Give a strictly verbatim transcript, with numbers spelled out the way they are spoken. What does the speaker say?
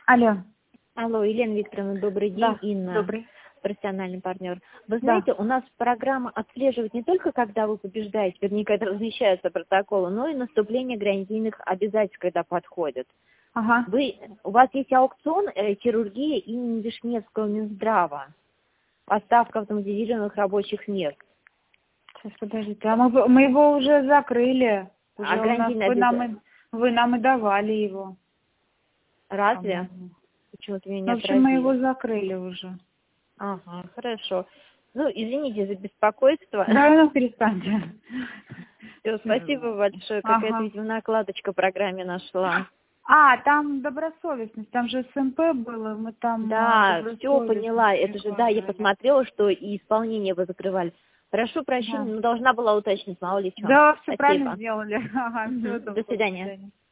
Алло. Алло, Елена Викторовна, добрый день. Да, Инна, добрый. профессиональный партнер. Вы Да. знаете, у нас программа отслеживает не только, когда вы побеждаете, вернее, когда размещаются протоколы, но и наступление гарантийных обязательств, когда подходят. Ага. Вы, у вас есть аукцион э, хирургии имени Вишневского Минздрава, поставка автоматизированных рабочих мест. Сейчас, подождите. А мы, мы его уже закрыли. Уже А у нас, гарантийные вы, нам обязательства? и, вы нам и давали его. Разве? По-моему. Почему-то меня не Ну, в общем, мы отразилось. его закрыли уже. Ага, хорошо. Ну, извините за беспокойство. Да, ну перестаньте. Всё, спасибо большое. Какая-то, Ага. видимо, накладочка в программе нашла. А, там добросовестность, там же СМП было, мы там Да, э, все поняла. Это же, да, я прикладывали. посмотрела, что и исполнение вы закрывали. Прошу Да, прощения, но должна была уточнить, мало ли в чем. да все правильно Спасибо. сделали. Ага, всего Мгм. доброго, До до свидания. свидания.